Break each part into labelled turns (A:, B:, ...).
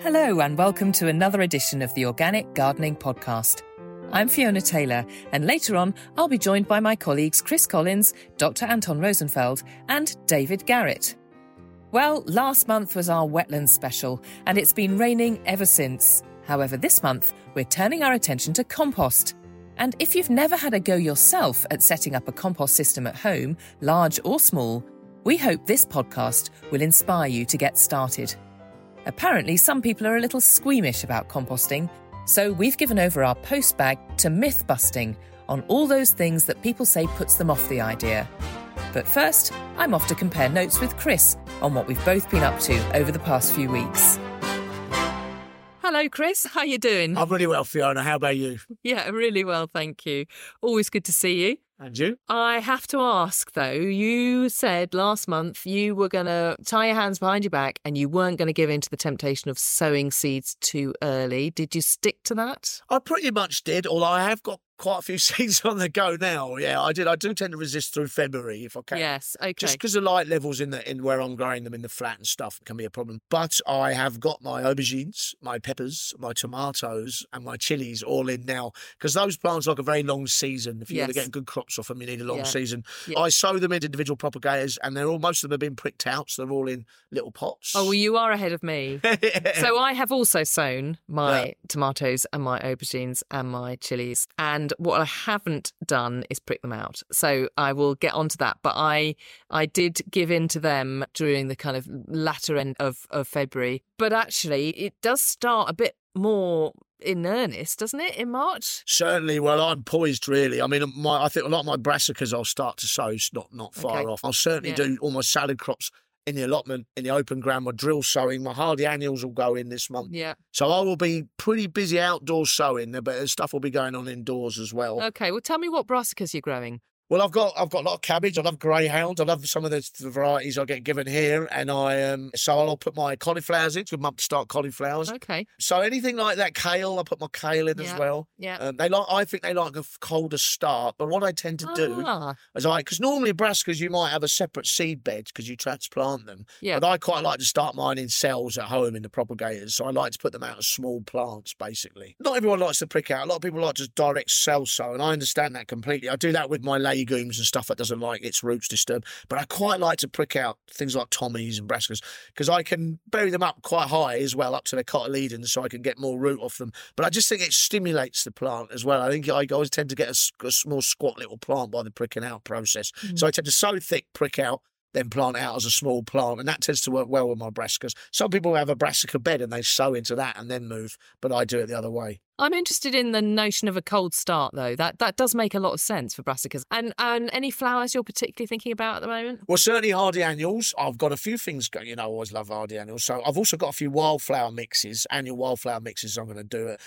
A: Hello and welcome to another edition of the Organic Gardening Podcast. I'm Fiona Taylor, and later on I'll be joined by my colleagues Chris Collins, Dr. Anton Rosenfeld and David Garrett. Well, last month was our wetlands special and it's been raining ever since. However, this month we're turning our attention to compost. And if you've never had a go yourself at setting up a compost system at home, large or small, we hope this podcast will inspire you to get started. Apparently, some people are a little squeamish about composting, so we've given over our post bag to myth-busting on all those things that people say puts them off the idea. But first, I'm off to compare notes with Chris on what we've both been up to over the past few weeks. Hello, Chris. How you doing?
B: I'm really well, Fiona. How about you?
A: Yeah, really well, thank you. Always good to see you.
B: And you?
A: I have to ask, though, you said last month you were going to tie your hands behind your back and you weren't going to give in to the temptation of sowing seeds too early. Did you stick to that?
B: I pretty much did, although I have got quite a few seeds on the go now. Yeah, I did. I do tend to resist through February if I can.
A: Yes, okay.
B: Just because the light levels in where I'm growing them in the flat and stuff can be a problem. But I have got my aubergines, my peppers, my tomatoes and my chilies all in now because those plants like a very long season. If you want to get good crops off them, you need a long season. Yeah. I sow them into individual propagators and most of them have been pricked out, so they're all in little pots.
A: Oh, well, you are ahead of me. So I have also sown my tomatoes and my aubergines and my chilies, and what I haven't done is prick them out. So I will get onto that. But I did give in to them during the kind of latter end of February. But actually, it does start a bit more in earnest, doesn't it, in March?
B: Certainly. Well, I'm poised, really. I mean, I think a lot of my brassicas I'll start to sow, not far off. I'll certainly do all my salad crops in the allotment, in the open ground, my drill sowing, my hardy annuals will go in this month. Yeah. So I will be pretty busy outdoors sowing, but stuff will be going on indoors as well.
A: Okay, well, tell me what brassicas you're growing.
B: Well, I've got a lot of cabbage. I love greyhound. I love some of the varieties I get given here, and so I'll put my cauliflowers in. It's a good month to start cauliflowers.
A: Okay.
B: So anything like that, kale, I put my kale in as well. Yeah. I think they like a colder start, but what I tend to do is because normally brassicas you might have a separate seed bed because you transplant them. Yeah. But I quite like to start mine in cells at home in the propagators, so I like to put them out as small plants basically. Not everyone likes to prick out. A lot of people like to direct cell sow, and I understand that completely. I do that with my legumes and stuff that doesn't like its roots disturbed. But I quite like to prick out things like Tommies and brassicas because I can bury them up quite high as well, up to their cotyledons, so I can get more root off them. But I just think it stimulates the plant as well. I think I always tend to get a small squat little plant by the pricking out process. So I tend to sow thick, prick out, then plant out as a small plant, and that tends to work well with my brassicas. Some people have a brassica bed and they sow into that and then move, but I do it the other way.
A: I'm interested in the notion of a cold start, though. That does make a lot of sense for brassicas. And any flowers you're particularly thinking about at the moment?
B: Well, certainly hardy annuals. I've got a few things going. I always love hardy annuals. So I've also got a few wildflower mixes, annual wildflower mixes I'm going to do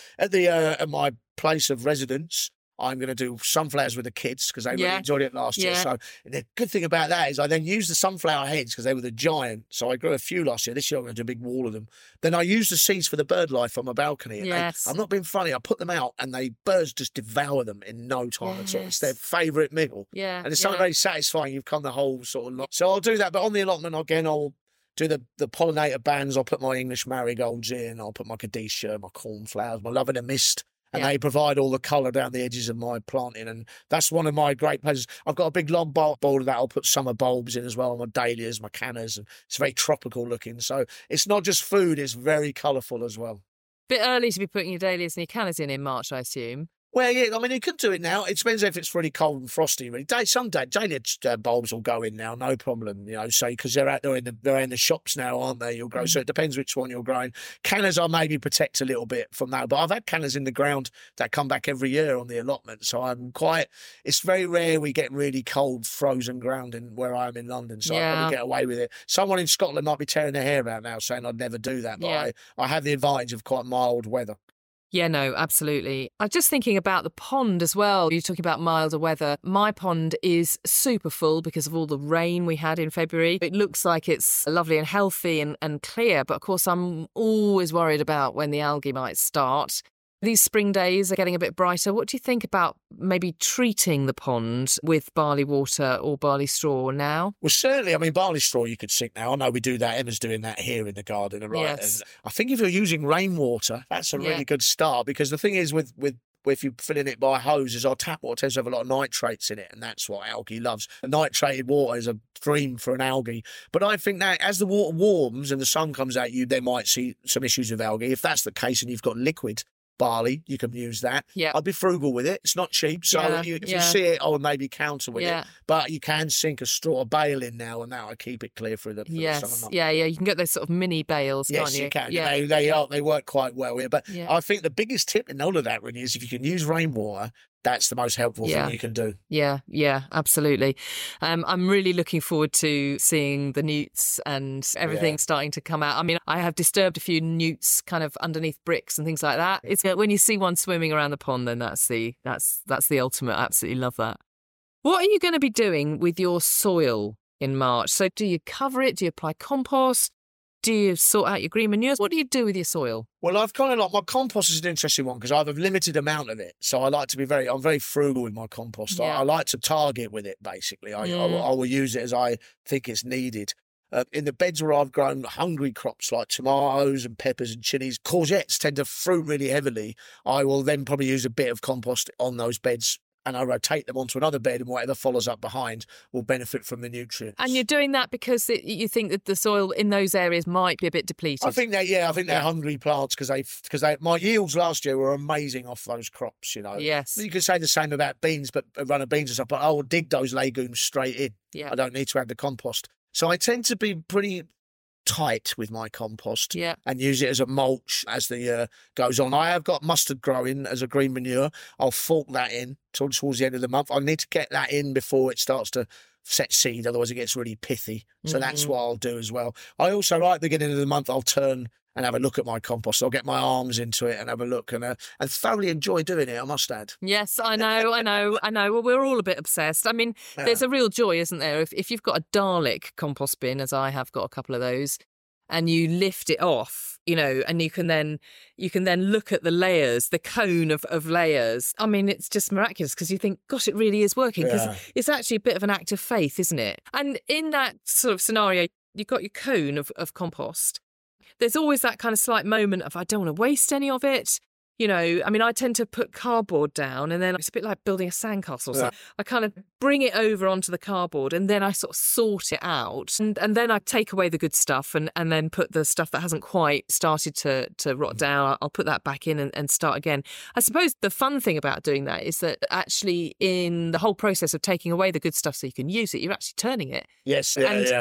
B: at my place of residence. I'm going to do sunflowers with the kids because they really enjoyed it last year. So the good thing about that is I then use the sunflower heads because they were the giant. So I grew a few last year. This year I'm going to do a big wall of them. Then I use the seeds for the bird life on my balcony. And I'm not being funny. I put them out and birds just devour them in no time at all. It's their favourite meal. Yeah. And it's something very satisfying. You've come the whole sort of lot. So I'll do that. But on the allotment, again, I'll do the pollinator bands. I'll put my English marigolds in. I'll put my Cadesia, my cornflowers, my love in the mist. And they provide all the colour down the edges of my planting. And that's one of my great pleasures. I've got a big long bowl of that. I'll put summer bulbs in as well, my dahlias, my cannas. And it's very tropical looking. So it's not just food, it's very colourful as well.
A: Bit early to be putting your dahlias and your cannas in March, I assume.
B: Well, yeah, I mean, you could do it now. It depends if it's really cold and frosty. Really, some dahlia bulbs will go in now, no problem. So because they're out there they're in the shops now, aren't they? You'll grow. So it depends which one you're growing. Cannas, I maybe protect a little bit from that, but I've had cannas in the ground that come back every year on the allotment. So it's very rare we get really cold, frozen ground in where I am in London. So I probably get away with it. Someone in Scotland might be tearing their hair out now, saying I'd never do that, but I have the advantage of quite mild weather.
A: Yeah, no, absolutely. I'm just thinking about the pond as well. You're talking about milder weather. My pond is super full because of all the rain we had in February. It looks like it's lovely and healthy and clear, but of course I'm always worried about when the algae might start. These spring days are getting a bit brighter. What do you think about maybe treating the pond with barley water or barley straw now?
B: Well, certainly, I mean, barley straw you could sink now. I know we do that. Emma's doing that here in the garden, right?
A: Yes.
B: And I think if you're using rainwater, that's a really good start, because the thing is with if you're filling it by hoses, our tap water tends to have a lot of nitrates in it, and that's what algae loves. And nitrated water is a dream for an algae. But I think that as the water warms and the sun comes at you, they might see some issues with algae. If that's the case and you've got liquid barley, you can use that.
A: Yeah.
B: I'd be frugal with it. It's not cheap. So if you see it, I would maybe counter with it. But you can sink a straw bale in now, and that will keep it clear for the summer months.
A: Yeah. You can get those sort of mini bales, can't you?
B: Yes, you can.
A: Yeah.
B: They work quite well here. But I think the biggest tip in all of that really is if you can use rainwater, that's the most helpful thing you can do.
A: Yeah, absolutely. I'm really looking forward to seeing the newts and everything starting to come out. I mean, I have disturbed a few newts kind of underneath bricks and things like that. It's when you see one swimming around the pond, then that's the ultimate. I absolutely love that. What are you going to be doing with your soil in March? So do you cover it? Do you apply compost? Do you sort out your green manures? What do you do with your soil?
B: Well, I've kind of like, my compost is an interesting one because I have a limited amount of it. So I like to be I'm very frugal with my compost. I like to target with it, basically. I will use it as I think it's needed. In the beds where I've grown hungry crops like tomatoes and peppers and chilies, courgettes tend to fruit really heavily. I will then probably use a bit of compost on those beds, and I rotate them onto another bed, and whatever follows up behind will benefit from the nutrients.
A: And you're doing that because you think that the soil in those areas might be a bit depleted?
B: I think they're hungry plants because my yields last year were amazing off those crops, you know.
A: Yes.
B: You could say the same about beans, but a run of beans and stuff, but I will dig those legumes straight in.
A: Yeah.
B: I don't need to add the compost. So I tend to be pretty tight with my compost and use it as a mulch as the year goes on. I have got mustard growing as a green manure. I'll fork that in towards the end of the month. I need to get that in before it starts to set seed, otherwise it gets really pithy. So that's what I'll do as well. I also, right at the beginning of the month, I'll turn and have a look at my compost. I'll get my arms into it and have a look and thoroughly enjoy doing it, I must add.
A: Yes, I know. Well, we're all a bit obsessed. I mean, there's a real joy, isn't there? If you've got a Dalek compost bin, as I have got a couple of those, and you lift it off, you know, and you can then look at the layers, the cone of layers. I mean, it's just miraculous because you think, gosh, it really is working, because it's actually a bit of an act of faith, isn't it? And in that sort of scenario, you've got your cone of compost. There's always that kind of slight moment of, I don't want to waste any of it. You know, I mean, I tend to put cardboard down, and then it's a bit like building a sandcastle. So I kind of bring it over onto the cardboard, and then I sort of sort it out. And then I take away the good stuff and then put the stuff that hasn't quite started to rot down. I'll put that back in and start again. I suppose the fun thing about doing that is that actually in the whole process of taking away the good stuff so you can use it, you're actually turning it.
B: Yes,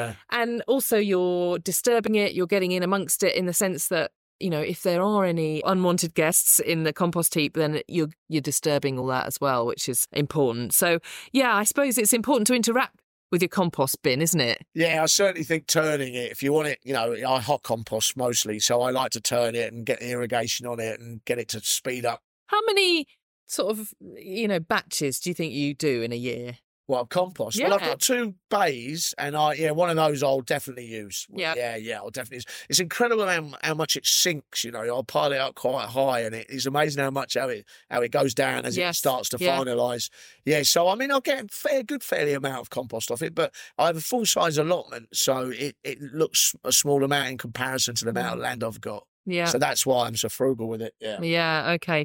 A: And also you're disturbing it, you're getting in amongst it in the sense that, you know, if there are any unwanted guests in the compost heap, then you're disturbing all that as well, which is important. So, yeah, I suppose it's important to interact with your compost bin, isn't it?
B: Yeah, I certainly think turning it, if you want it, you know, I hot compost mostly, so I like to turn it and get the irrigation on it and get it to speed up.
A: How many sort of, you know, batches do you think you do in a year?
B: Well, compost. Well, I've got 2 bays, and one of those I'll definitely use. Yeah, I'll definitely use. It's incredible how much it sinks. You know, I'll pile it up quite high, and it's amazing how it goes down as it starts to finalise. Yeah, so I mean, I'll get a fairly amount of compost off it, but I have a full size allotment, so it looks a small amount in comparison to the amount of land I've got. Yeah, so that's why I'm so frugal with it. Yeah.
A: Yeah. Okay.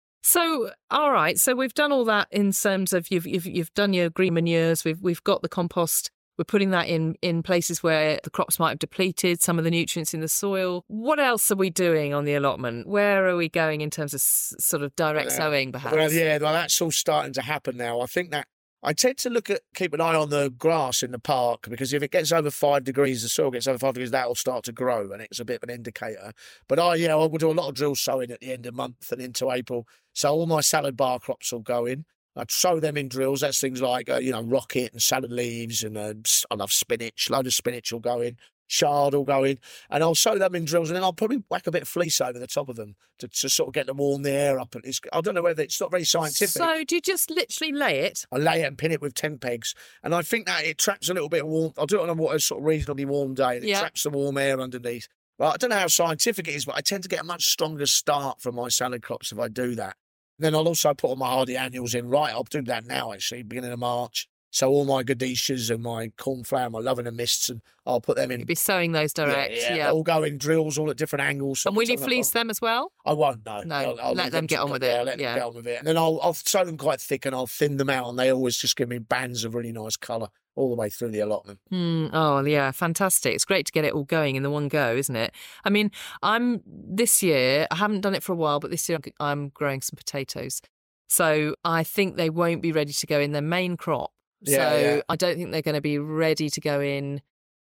A: So, all right. So we've done all that in terms of you've done your green manures. We've got the compost. We're putting that in places where the crops might have depleted some of the nutrients in the soil. What else are we doing on the allotment? Where are we going in terms of sort of direct sowing, perhaps?
B: Well, that's all starting to happen now. I think that I tend to keep an eye on the grass in the park, because if it gets over 5 degrees, the soil gets over 5 degrees, that will start to grow, and it's a bit of an indicator. But I will do a lot of drill sowing at the end of the month and into April. So all my salad bar crops will go in. I'd sow them in drills. That's things like, rocket and salad leaves, and I love spinach. Load of spinach will go in. Chard will go in, and I'll sow them in drills, and then I'll probably whack a bit of fleece over the top of them to sort of get them warm the air up. And I don't know whether it's not very scientific.
A: So do you just literally lay it?
B: I lay it and pin it with tent pegs, and I think that it traps a little bit of warmth. I'll do it on a sort of reasonably warm day, and it traps the warm air underneath. Well, I don't know how scientific it is, but I tend to get a much stronger start from my salad crops if I do that. Then I'll also put all my hardy annuals in. Right, I'll do that now, actually, beginning of March. So all my Gadishas and my cornflower, my Love and the Mists, and I'll put them in.
A: You'll be sowing those direct.
B: Yeah. All go in drills, all at different angles.
A: And will you fleece them as well?
B: I won't, no.
A: No,
B: I'll
A: let them get on with it.
B: Yeah, let them get on with it. And then I'll sow them quite thick and I'll thin them out, and they always just give me bands of really nice colour all the way through the allotment.
A: Oh, yeah, fantastic. It's great to get it all going in the one go, isn't it? I mean, this year, I haven't done it for a while, but this year I'm growing some potatoes. So I think they won't be ready to go in their main crop. So I don't think they're going to be ready to go in.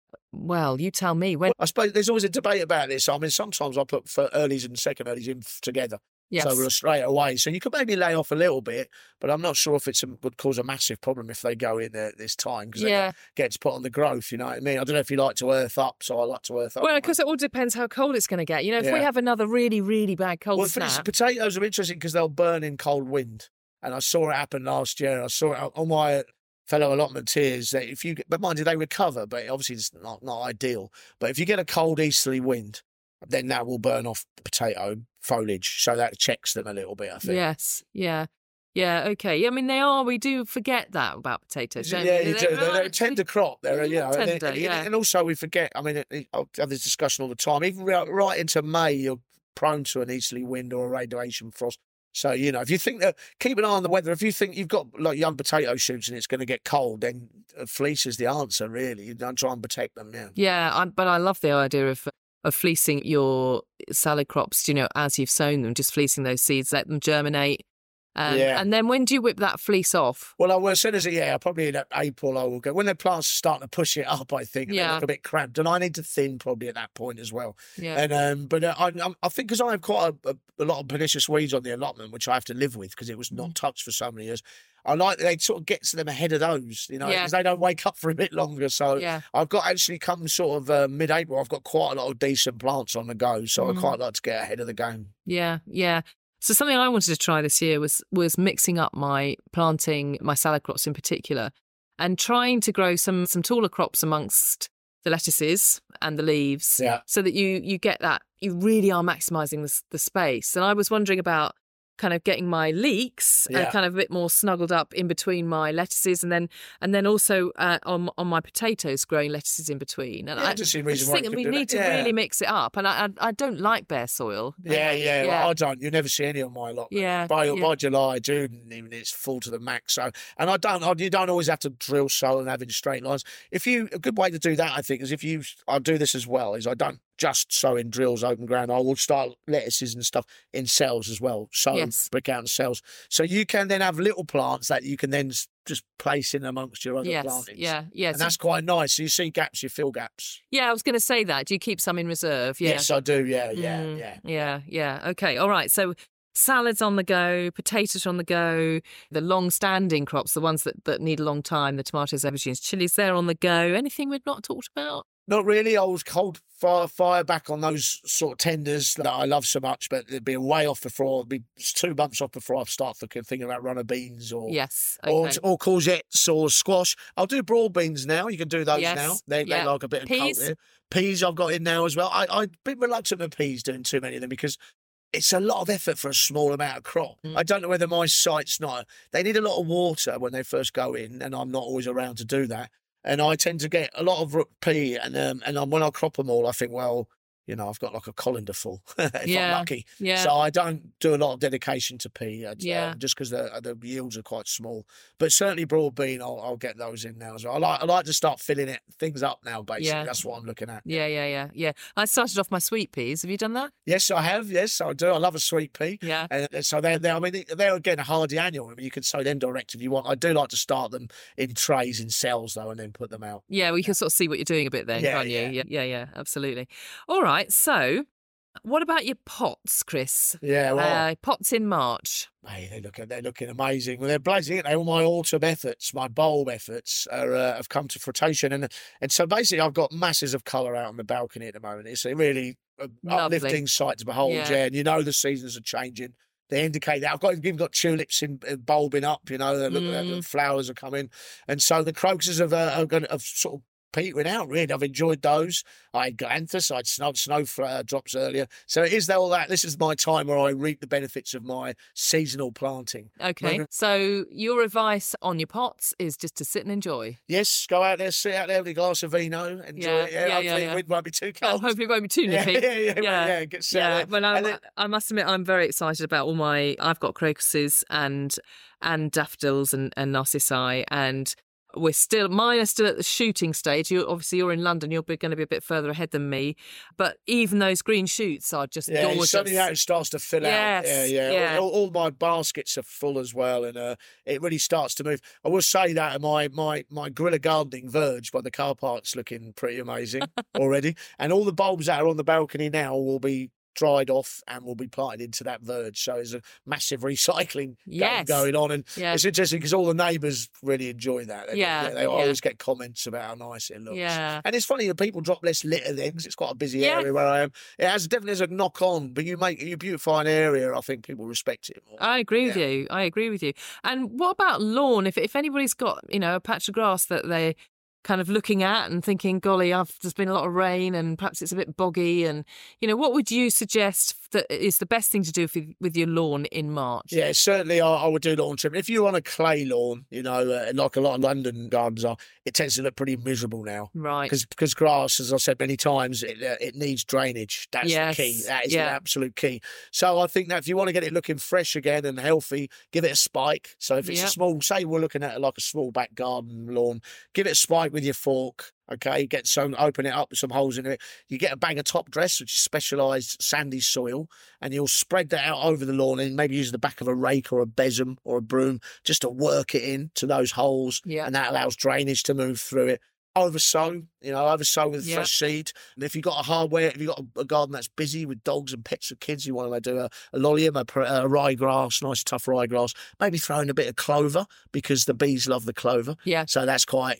A: Well, you tell me. When
B: I suppose there's always a debate about this. I mean, sometimes I put earlies and second earlies in together.
A: Yes.
B: So we're straight away. So you could maybe lay off a little bit, but I'm not sure if it would cause a massive problem if they go in there this time because they get to put on the growth, you know what I mean? I don't know if you like to earth up, so I like to earth up.
A: Well, because it all depends how cold it's going to get. You know, if we have another really, really bad cold snap.
B: Potatoes are interesting because they'll burn in cold wind. And I saw it happen last year. I saw it on my fellow allotmenteers that but mind you, they recover, but obviously it's not ideal. But if you get a cold easterly wind, then that will burn off potato foliage. So that checks them a little bit, I think.
A: Yes, yeah. Yeah, okay. I mean, we do forget that about potatoes, don't we?
B: Yeah, you do. They're a tender crop. They're,
A: tender,
B: and also we forget, I mean, I have this discussion all the time, even right into May, you're prone to an easterly wind or a radiation frost. So, if you think that, keep an eye on the weather. If you think you've got like young potato shoots and it's going to get cold, then fleece is the answer, really. You don't try and protect them,
A: but I love the idea of fleecing your salad crops, as you've sown them, just fleecing those seeds, let them germinate. And then when do you whip that fleece off?
B: Well, as soon as probably in April I will go. When the plants start to push it up, I think, they look a bit cramped. And I need to thin probably at that point as well.
A: Yeah.
B: And I think because I have quite a lot of pernicious weeds on the allotment, which I have to live with because it was not touched for so many years. I like that they sort of get to them ahead of those, because they don't wake up for a bit longer. So I've got actually come sort of mid-April, I've got quite a lot of decent plants on the go. So I quite like to get ahead of the game.
A: Yeah, yeah. So something I wanted to try this year was mixing up my salad crops in particular, and trying to grow some taller crops amongst the lettuces and the leaves, so that you get that, you really are maximising the space. And I was wondering about kind of getting my leeks kind of a bit more snuggled up in between my lettuces, and then also on my potatoes, growing lettuces in between. And I just think we need to really mix it up. And I don't like bare soil.
B: Well, I don't. You never see any on my lot. By July, June, even it's full to the max. So, and you don't always have to drill soil and have in straight lines. A good way to do that, I think, is I'll do this as well. Is I don't just sow in drills, open ground. I will start lettuces and stuff in cells as well. Brick out in cells. So you can then have little plants that you can then just place in amongst your other plantings.
A: Yes.
B: And that's quite nice. So you see gaps, you fill gaps.
A: Yeah, I was going to say that. Do you keep some in reserve? Yeah.
B: Yes, I do. Yeah.
A: Okay, all right. So salads on the go, potatoes on the go, the long-standing crops, the ones that need a long time, the tomatoes, aubergines, chilies, they're on the go. Anything we've not talked about?
B: Not really. I was cold fire back on those sort of tenders that I love so much, but it'd be way off before. It'd be 2 months off before I start thinking about runner beans or courgettes or squash. I'll do broad beans now. You can do those now. They like a bit of
A: peas.
B: Cold. Peas I've got in now as well. I'm a bit reluctant with peas, doing too many of them because it's a lot of effort for a small amount of crop. I don't know whether my site's not. They need a lot of water when they first go in, and I'm not always around to do that. And I tend to get a lot of root pea, and when I crop them all, I think, well, I've got like a colander full if I'm lucky.
A: Yeah.
B: So I don't do a lot of dedication to pea, just because the yields are quite small. But certainly broad bean, I'll get those in now as well. I like to start filling things up now. Basically, that's what I'm looking at.
A: Yeah. I started off my sweet peas. Have you done that?
B: Yes, I have. Yes, I do. I love a sweet pea.
A: Yeah.
B: And so they're again a hardy annual. I mean, you can sow them direct if you want. I do like to start them in trays in cells though, and then put them out.
A: Yeah, well, you can sort of see what you're doing a bit then, can't you? Yeah, absolutely. All right. So, what about your pots, Chris?
B: Yeah, well,
A: pots in March.
B: Hey, they're looking amazing. Well, they're blazing. All my autumn efforts, my bulb efforts, have come to fruition, and so basically, I've got masses of colour out on the balcony at the moment. It's a really uplifting sight to behold. And the seasons are changing. They indicate that I've even got tulips bulbing up. Look, the flowers are coming, and so the crocuses have sort of petering out, really. I've enjoyed those. I had Galanthus, I had snow drops earlier. So it is all that. This is my time where I reap the benefits of my seasonal planting.
A: Okay. So your advice on your pots is just to sit and enjoy.
B: Yes, go out there, sit out there with a glass of vino, enjoy it. Hopefully it won't be too cold.
A: Hopefully it won't be too nippy.
B: Get set out there.
A: Well, I must admit, I'm very excited about I've got crocuses and daffodils and narcissi, and mine are still at the shooting stage. You're in London. You're going to be a bit further ahead than me. But even those green shoots are just gorgeous.
B: Suddenly it starts to fill out. Yeah. All my baskets are full as well, and it really starts to move. I will say that my guerrilla gardening verge by the car park's looking pretty amazing already, and all the bulbs that are on the balcony now will be dried off and will be planted into that verge. So there's a massive recycling going on. And it's interesting because all the neighbours really enjoy that. They always get comments about how nice it looks. Yeah. And it's funny that people drop less litter then because it's quite a busy area where I am. It definitely has a knock on, but you beautify an area, I think people respect it more.
A: I agree with you. And what about lawn? If anybody's got, a patch of grass that they kind of looking at and thinking, golly, there's been a lot of rain and perhaps it's a bit boggy, and what would you suggest that is the best thing to do with your lawn in March?
B: Yeah, certainly I would do lawn trimming. If you're on a clay lawn, like a lot of London gardens are, it tends to look pretty miserable now.
A: Right.
B: Because grass, as I've said many times, it needs drainage. That's the key. That is the absolute key. So I think that if you want to get it looking fresh again and healthy, give it a spike. So if it's a small, say we're looking at like a small back garden lawn, give it a spike with your fork. Okay, open it up with some holes in it. You get a bag of top dress, which is specialised sandy soil, and you'll spread that out over the lawn and maybe use the back of a rake or a besom or a broom just to work it in to those holes. Yeah. And that allows drainage to move through it. Oversow with fresh seed. And if you've got a garden that's busy with dogs and pets and kids, you want to do a lolium, a ryegrass, nice tough ryegrass, maybe throw in a bit of clover because the bees love the clover. Yeah. So that's quite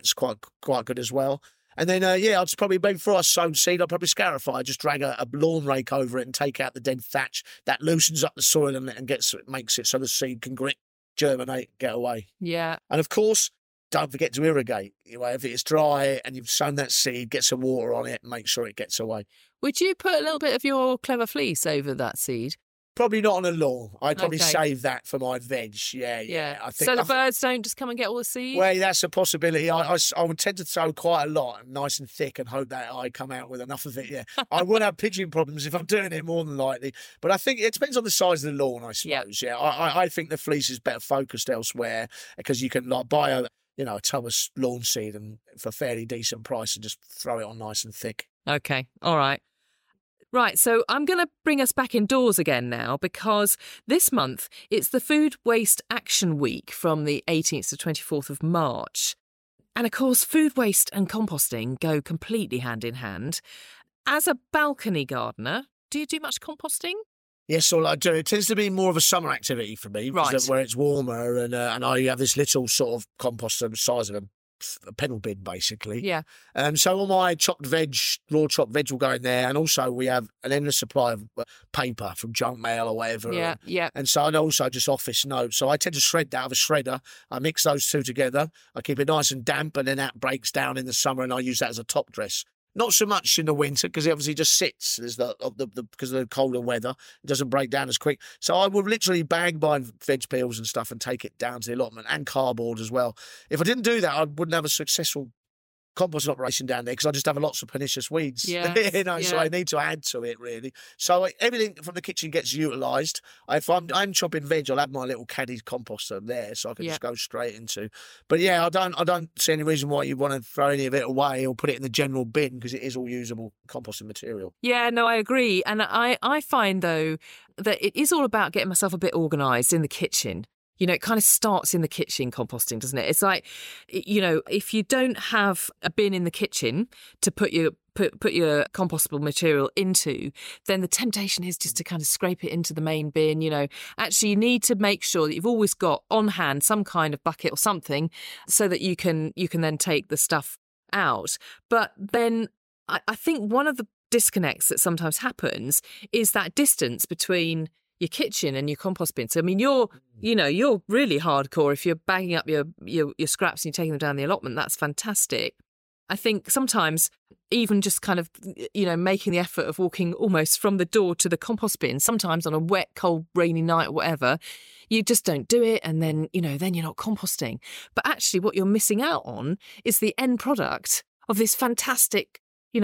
B: good as well. And then, I'd probably, maybe before I sowed seed, I'd probably scarify, just drag a lawn rake over it and take out the dead thatch. That loosens up the soil and makes it so the seed can germinate, get away. Yeah. And of course, don't forget to irrigate. If it's dry and you've sown that seed, get some water on it and make sure it gets away.
A: Would you put a little bit of your clever fleece over that seed?
B: Probably not on a lawn. I'd probably save that for my veg. Yeah. I think,
A: so the birds don't just come and get all the seed?
B: Well, that's a possibility. I would tend to sow quite a lot, nice and thick, and hope that I come out with enough of it, yeah. I would have pigeon problems if I'm doing it, more than likely. But I think it depends on the size of the lawn, I suppose. Yeah. I think the fleece is better focused elsewhere because you can buy a Thomas lawn seed and for a fairly decent price and just throw it on nice and thick.
A: Okay. All right. Right, so I'm going to bring us back indoors again now because this month it's the Food Waste Action Week from the 18th to 24th of March. And of course, food waste and composting go completely hand in hand. As a balcony gardener, do you do much composting?
B: Yes, all I do. It tends to be more of a summer activity for me,
A: right,
B: where it's warmer and I have this little sort of composter the size of a pedal bin, basically. Yeah. So all my raw chopped veg will go in there, and also we have an endless supply of paper from junk mail or whatever. Yeah. And so and also just office notes. So I tend to shred that with a shredder. I mix those two together. I keep it nice and damp, and then that breaks down in the summer, and I use that as a top dress. Not so much in the winter because it obviously just sits because of the colder weather. It doesn't break down as quick. So I would literally bag my veg peels and stuff and take it down to the allotment, and cardboard as well. If I didn't do that, I wouldn't have a successful composting operation down there because I just have lots of pernicious weeds. So I need to add to it, really. So everything from the kitchen gets utilised. If I'm chopping veg, I'll have my little caddy composter there so I can just go straight into. But I don't see any reason why you want to throw any of it away or put it in the general bin because it is all usable composting material. Yeah, no, I agree. And I find, though, that it is all about getting myself a bit organised in the kitchen. It kind of starts in the kitchen, composting, doesn't it? It's like, if you don't have a bin in the kitchen to put your compostable material into, then the temptation is just to kind of scrape it into the main bin. Actually, you need to make sure that you've always got on hand some kind of bucket or something so that you can then take the stuff out. But then I think one of the disconnects that sometimes happens is that distance between your kitchen and your compost bin. So, I mean, you're really hardcore if you're bagging up your scraps and you're taking them down the allotment. That's fantastic.
A: I think sometimes even just kind of, making the effort of walking almost from the door to the compost bin, sometimes on a wet, cold, rainy night or whatever, you just don't do it. And then, then you're not composting. But actually what you're missing out on is the end product of this fantastic,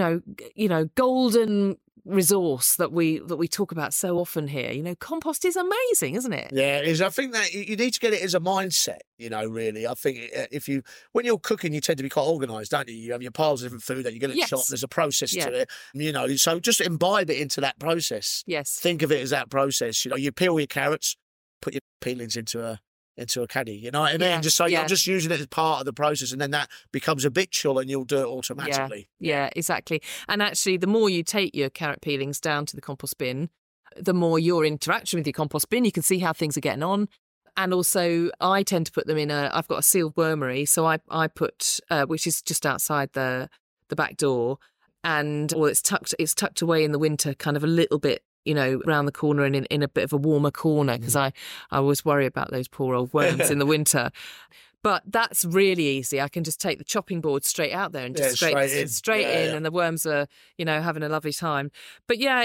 A: golden resource that we talk about so often here. Compost is amazing, isn't it?
B: Yeah, it is. I think that you need to get it as a mindset, really. I think when you're cooking, you tend to be quite organised, don't you? You have your piles of different food that you're going to chop. There's a process to it, so just imbibe it into that process.
A: Yes.
B: Think of it as that process. You peel your carrots, put your peelings into a caddy, you know what I mean? Just so you're just using it as part of the process, and then that becomes habitual and you'll do it automatically.
A: Yeah, exactly. And actually, the more you take your carrot peelings down to the compost bin, the more you're interacting with your compost bin. You can see how things are getting on. And also, I tend to put them I've got a sealed wormery, so I put, which is just outside the back door, and it's tucked away in the winter, kind of a little bit, around the corner and in a bit of a warmer corner, because I always worry about those poor old worms in the winter. But that's really easy. I can just take the chopping board straight out there and just straight in, and the worms are, having a lovely time. But yeah,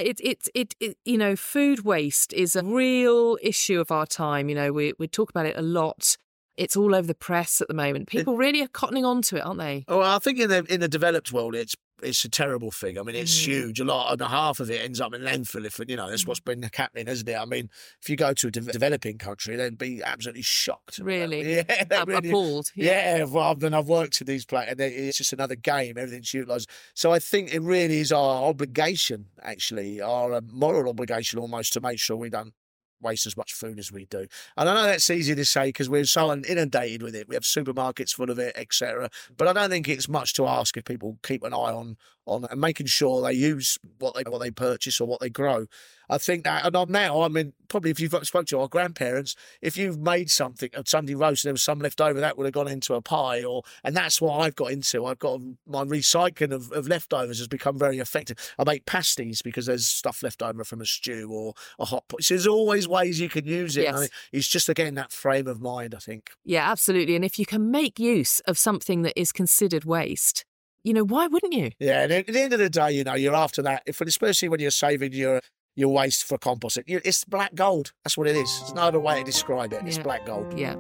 A: food waste is a real issue of our time. We talk about it a lot. It's all over the press at the moment. People really are cottoning on to it, aren't they?
B: Oh, I think in the developed world, it's a terrible thing. I mean, it's huge. A lot, and half of it ends up in landfill. That's what's been happening, isn't it? I mean, if you go to a developing country, they'd be absolutely shocked.
A: Really?
B: Yeah,
A: appalled.
B: Yeah, well, I've worked in these places, and it's just another game. Everything's utilised. So I think it really is our obligation, actually, our moral obligation almost, to make sure we don't waste as much food as we do. And I know that's easy to say because we're so inundated with it. We have supermarkets full of it, etc. But I don't think it's much to ask if people keep an eye on and making sure they use what they purchase or what they grow. I think that, and now, I mean, probably if you've spoken to our grandparents, if you've made something, a Sunday roast, and there was some left over, that would have gone into a pie, and that's what I've got into. I've got my recycling of leftovers has become very effective. I make pasties because there's stuff left over from a stew or a hot pot. So there's always ways you can use it.
A: Yes.
B: I mean, it's just, again, that frame of mind, I think.
A: Yeah, absolutely. And if you can make use of something that is considered waste, why wouldn't you?
B: Yeah, and at the end of the day, you're after that, especially when you're saving your waste for composting. It's black gold. That's what it is. There's no other way to describe it. It's black gold.
A: Yeah.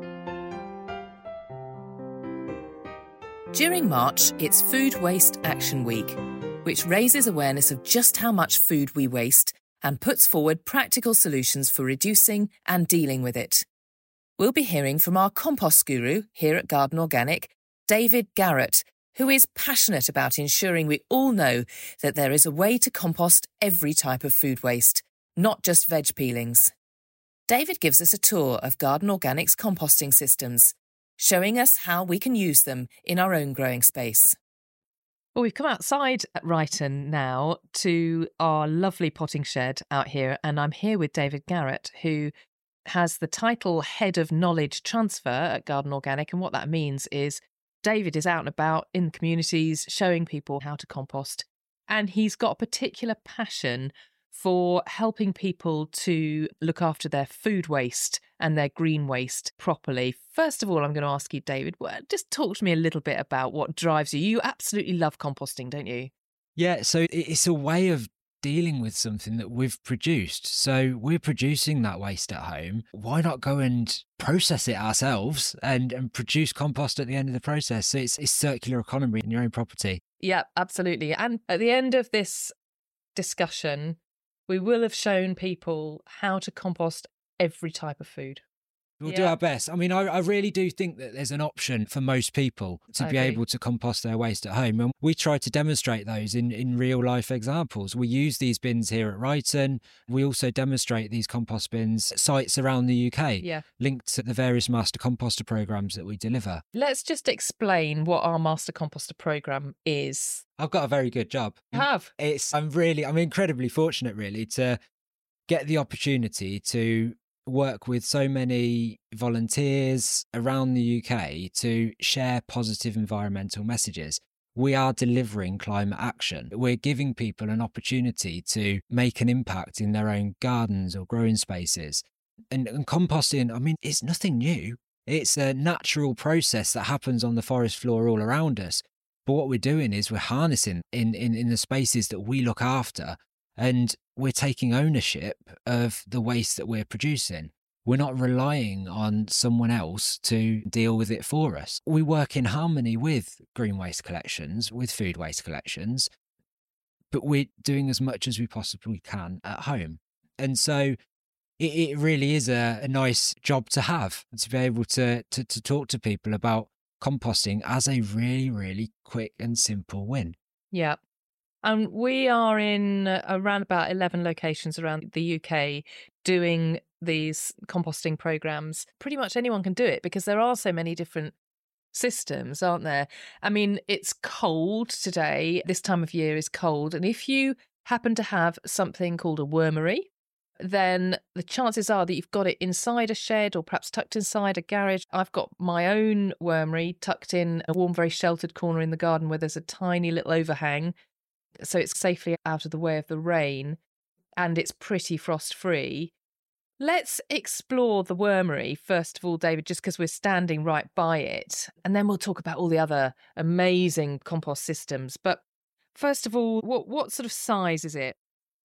C: During March, it's Food Waste Action Week, which raises awareness of just how much food we waste and puts forward practical solutions for reducing and dealing with it. We'll be hearing from our compost guru here at Garden Organic, David Garrett, who is passionate about ensuring we all know that there is a way to compost every type of food waste, not just veg peelings. David gives us a tour of Garden Organic's composting systems, showing us how we can use them in our own growing space.
A: Well, we've come outside at Ryton now to our lovely potting shed out here, and I'm here with David Garrett, who has the title Head of Knowledge Transfer at Garden Organic, and what that means is David is out and about in communities showing people how to compost, and he's got a particular passion for helping people to look after their food waste and their green waste properly. First of all, I'm going to ask you, David, just talk to me a little bit about what drives you. You absolutely love composting, don't you?
D: Yeah, so it's a way of dealing with something that we've produced. So we're producing that waste at home. Why not go and process it ourselves and produce compost at the end of the process? So it's circular economy in your own property.
A: Yeah, absolutely. And at the end of this discussion, we will have shown people how to compost every type of food.
D: We'll do our best. I mean, I really do think that there's an option for most people to be able to compost their waste at home. And we try to demonstrate those in real life examples. We use these bins here at Ryton. We also demonstrate these compost bins at sites around the UK, linked to the various Master Composter programmes that we deliver.
A: Let's just explain what our Master Composter programme is.
D: I've got a very good job.
A: You have?
D: I'm incredibly fortunate, really, to get the opportunity to work with so many volunteers around the UK to share positive environmental messages. We are delivering climate action. We're giving people an opportunity to make an impact in their own gardens or growing spaces. And composting, I mean, it's nothing new. It's a natural process that happens on the forest floor all around us. But what we're doing is we're harnessing in the spaces that we look after, and we're taking ownership of the waste that we're producing. We're not relying on someone else to deal with it for us. We work in harmony with green waste collections, with food waste collections, but we're doing as much as we possibly can at home. And so it really is a nice job to have, to be able to talk to people about composting as a really, really quick and simple win.
A: Yeah. And we are in around about 11 locations around the UK doing these composting programs. Pretty much anyone can do it because there are so many different systems, aren't there? I mean, it's cold today. This time of year is cold. And if you happen to have something called a wormery, then the chances are that you've got it inside a shed or perhaps tucked inside a garage. I've got my own wormery tucked in a warm, very sheltered corner in the garden where there's a tiny little overhang, so it's safely out of the way of the rain, and it's pretty frost-free. Let's explore the wormery, first of all, David, just because we're standing right by it, and then we'll talk about all the other amazing compost systems. But first of all, what sort of size is it?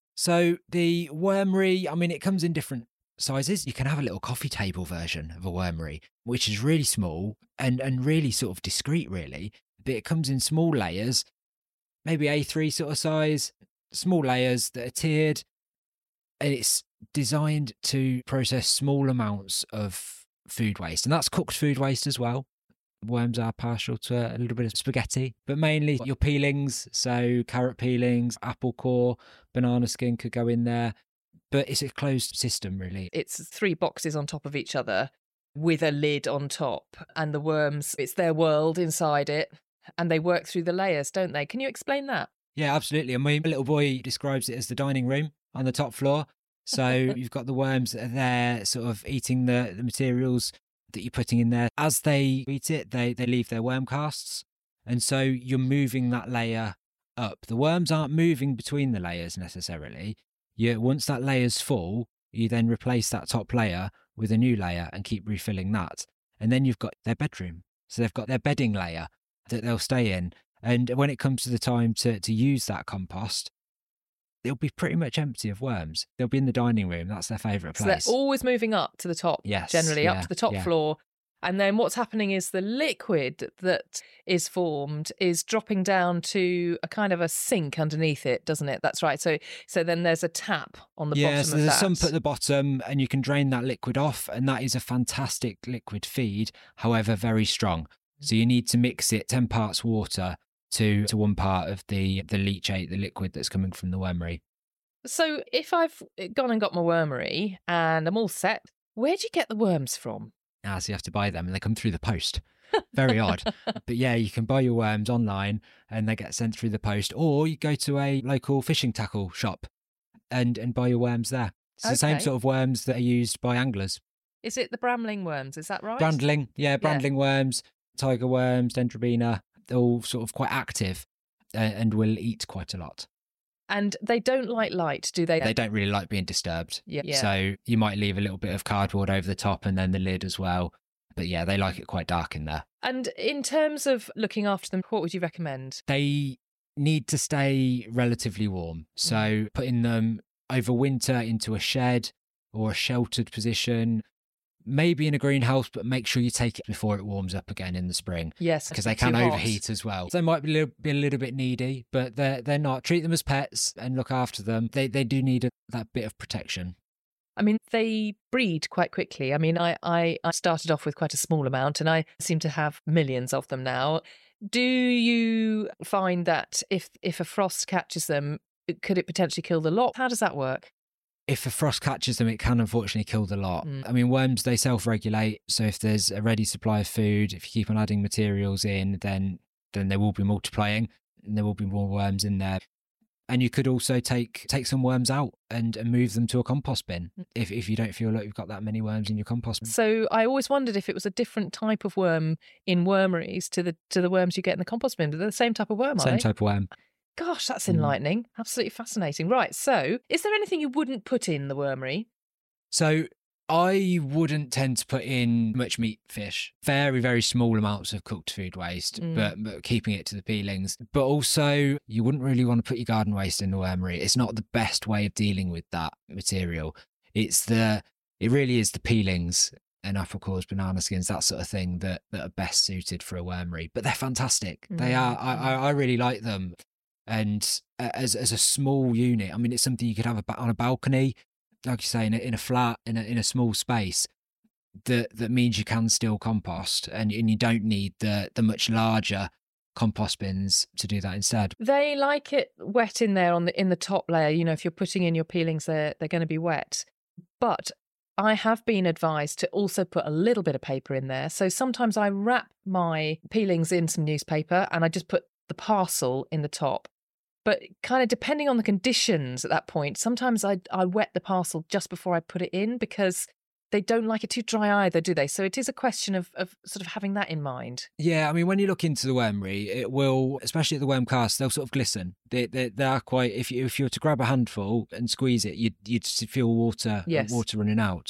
D: So the wormery, I mean, it comes in different sizes. You can have a little coffee table version of a wormery, which is really small and really sort of discreet, really. But it comes in small layers, maybe A3 sort of size, small layers that are tiered. And it's designed to process small amounts of food waste. And that's cooked food waste as well. Worms are partial to a little bit of spaghetti, but mainly your peelings. So carrot peelings, apple core, banana skin could go in there. But it's a closed system, really.
A: It's 3 boxes on top of each other with a lid on top. And the worms, it's their world inside it. And they work through the layers, don't they? Can you explain that?
D: Yeah, absolutely. And my little boy describes it as the dining room on the top floor. So you've got the worms that are there sort of eating the materials that you're putting in there. As they eat it, they leave their worm casts. And so you're moving that layer up. The worms aren't moving between the layers necessarily. Once that layer's full, you then replace that top layer with a new layer and keep refilling that. And then you've got their bedroom. So they've got their bedding layer that they'll stay in. And when it comes to the time to use that compost, they'll be pretty much empty of worms. They'll be in the dining room. That's their favourite place.
A: So they're always moving up to the top, generally up to the top floor. And then what's happening is the liquid that is formed is dropping down to a kind of a sink underneath it, doesn't it? That's right. So then there's a tap on the bottom of that.
D: So there's a sump at the bottom and you can drain that liquid off, and that is a fantastic liquid feed, however, very strong. So you need to mix it 10 parts water to 1 part of the leachate, the liquid that's coming from the wormery.
A: So if I've gone and got my wormery and I'm all set, where do you get the worms from?
D: So you have to buy them and they come through the post. Very odd. But yeah, you can buy your worms online and they get sent through the post, or you go to a local fishing tackle shop and buy your worms there. It's the same sort of worms that are used by anglers.
A: Is it the Bramling worms? Is that right?
D: Brandling worms, tiger worms, Dendrobina. They're all sort of quite active and will eat quite a lot.
A: And they don't like light, do they?
D: They don't really like being disturbed.
A: Yeah.
D: So you might leave a little bit of cardboard over the top and then the lid as well. But yeah, they like it quite dark in there.
A: And in terms of looking after them, what would you recommend?
D: They need to stay relatively warm. So putting them over winter into a shed or a sheltered position, maybe in a greenhouse, but make sure you take it before it warms up again in the spring.
A: Yes,
D: because they can overheat as well. They might be a little bit needy, but they're not. Treat them as pets and look after them. They do need that bit of protection.
A: I mean, they breed quite quickly. I mean, I started off with quite a small amount and I seem to have millions of them now. Do you find that if a frost catches them, could it potentially kill the lot? How does that work?
D: If a frost catches them, it can unfortunately kill the lot. I mean, worms, they self-regulate. So if there's a ready supply of food, if you keep on adding materials in, then they will be multiplying and there will be more worms in there. And you could also take some worms out and move them to a compost bin if you don't feel like you've got that many worms in your compost bin.
A: So I always wondered if it was a different type of worm in wormeries to the worms you get in the compost bin. But they're the same type of worm, are they?
D: Same type of worm.
A: Gosh, that's enlightening. Absolutely fascinating. Right, so is there anything you wouldn't put in the wormery?
D: So I wouldn't tend to put in much meat, fish, very, very small amounts of cooked food waste, but keeping it to the peelings. But also, you wouldn't really want to put your garden waste in the wormery. It's not the best way of dealing with that material. It really is the peelings and apple cores, banana skins, that sort of thing that are best suited for a wormery. But they're fantastic. They are. I really like them. And as a small unit, I mean, it's something you could have on a balcony, like you say, in a flat, in a small space. That means you can still compost, and you don't need the much larger compost bins to do that instead.
C: They like it wet in there in the top layer. You know, if you're putting in your peelings, they're going to be wet. But I have been advised to also put a little bit of paper in there. So sometimes I wrap my peelings in some newspaper and I just put the parcel in the top. But kind of depending on the conditions at that point, sometimes I wet the parcel just before I put it in because they don't like it too dry either, do they? So it is a question of sort of having that in mind.
D: Yeah, I mean, when you look into the wormery, it will, especially at the worm cast, they'll sort of glisten. They are quite, if you were to grab a handful and squeeze it, you'd feel water running out.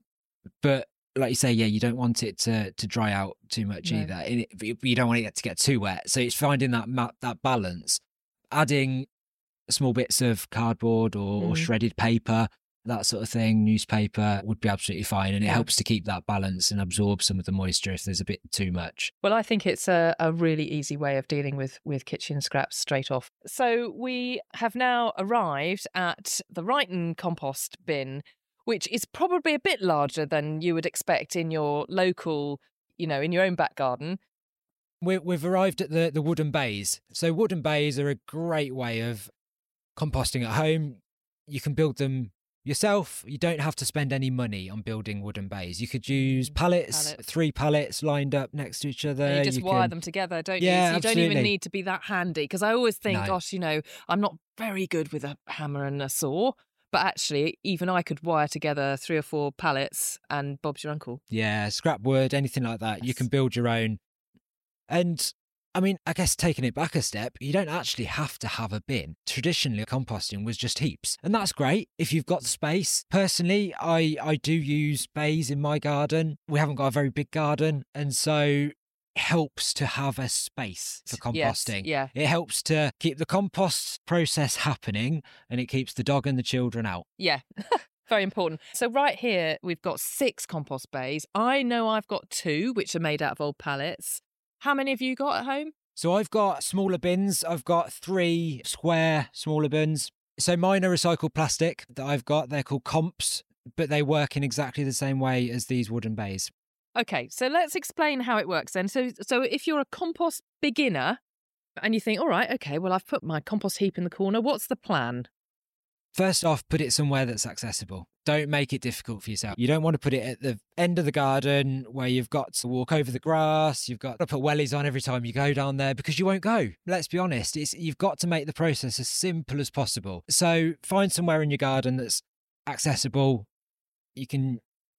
D: But like you say, yeah, you don't want it to dry out too much either. You don't want it to get too wet. So it's finding that balance. Adding small bits of cardboard or shredded paper, that sort of thing, newspaper would be absolutely fine. And it helps to keep that balance and absorb some of the moisture if there's a bit too much.
C: Well, I think it's a really easy way of dealing with kitchen scraps straight off. So we have now arrived at the Ryton compost bin, which is probably a bit larger than you would expect in your local, in your own back garden.
D: We've arrived at the wooden bays. So wooden bays are a great way of composting at home. You can build them yourself. You don't have to spend any money on building wooden bays. You could use pallets, 3 pallets lined up next to each other.
C: And you just wire them together, don't you? So you
D: absolutely.
C: don't even need to be that handy. Because I always think, gosh, I'm not very good with a hammer and a saw. But actually, even I could wire together 3 or 4 pallets and Bob's your uncle.
D: Yeah, scrap wood, anything like that. Yes. You can build your own. And I mean, I guess taking it back a step, you don't actually have to have a bin. Traditionally, composting was just heaps. And that's great if you've got the space. Personally, I do use bays in my garden. We haven't got a very big garden. And so it helps to have a space for composting.
C: Yes, yeah.
D: It helps to keep the compost process happening and it keeps the dog and the children out.
C: Yeah. Very important. So right here, we've got 6 compost bays. I know I've got 2, which are made out of old pallets. How many have you got at home?
D: So I've got smaller bins. I've got 3 square smaller bins. So mine are recycled plastic that I've got. They're called comps, but they work in exactly the same way as these wooden bays.
C: Okay, so let's explain how it works then. So if you're a compost beginner and you think, all right, okay, well, I've put my compost heap in the corner, what's the plan?
D: First off, put it somewhere that's accessible. Don't make it difficult for yourself. You don't want to put it at the end of the garden where you've got to walk over the grass. You've got to put wellies on every time you go down there because you won't go. Let's be honest. You've got to make the process as simple as possible. So find somewhere in your garden that's accessible. You can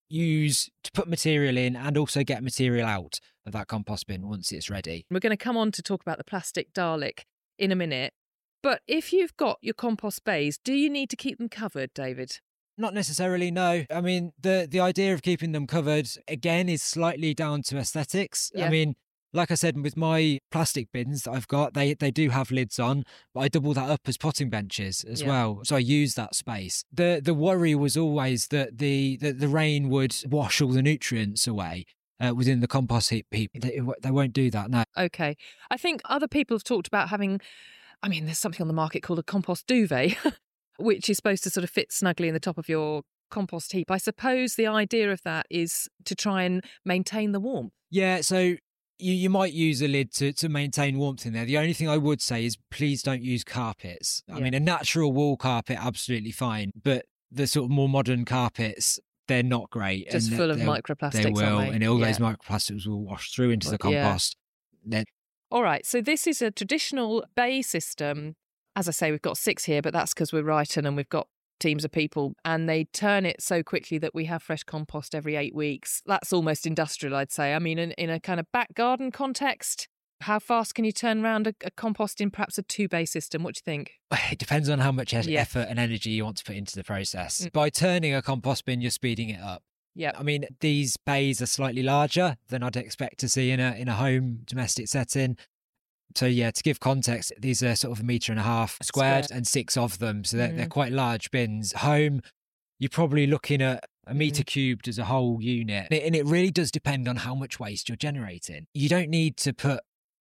D: use to put material in and also get material out of that compost bin once it's ready.
C: We're going to come on to talk about the plastic Dalek in a minute. But if you've got your compost bays, do you need to keep them covered, David?
D: Not necessarily, no. I mean, the idea of keeping them covered, again, is slightly down to aesthetics. Yeah. I mean, like I said, with my plastic bins that I've got, they do have lids on, but I double that up as potting benches as well. So I use that space. The worry was always that the rain would wash all the nutrients away. Within the compost heap. They won't do that, no.
C: Okay. I think other people have talked about having... I mean, there's something on the market called a compost duvet, which is supposed to sort of fit snugly in the top of your compost heap. I suppose the idea of that is to try and maintain the warmth.
D: Yeah, so you might use a lid to maintain warmth in there. The only thing I would say is please don't use carpets. I mean, a natural wall carpet, absolutely fine. But the sort of more modern carpets, they're not great.
C: Just full of microplastics,
D: they will,
C: aren't they?
D: And all those microplastics will wash through into the compost.
C: Yeah. All right, so this is a traditional bay system. As I say, we've got 6 here, but that's because we're Ryton and we've got teams of people, and they turn it so quickly that we have fresh compost every 8 weeks. That's almost industrial, I'd say. I mean, in a kind of back garden context, how fast can you turn around a compost in perhaps a 2-bay system? What do you think?
D: It depends on how much effort and energy you want to put into the process. By turning a compost bin, you're speeding it up.
C: Yeah.
D: I mean, these bays are slightly larger than I'd expect to see in a home domestic setting. So yeah, to give context, these are sort of 1.5 meters squared and 6 of them. So they're quite large bins. Home, you're probably looking at a metre cubed as a whole unit. And it really does depend on how much waste you're generating. You don't need to put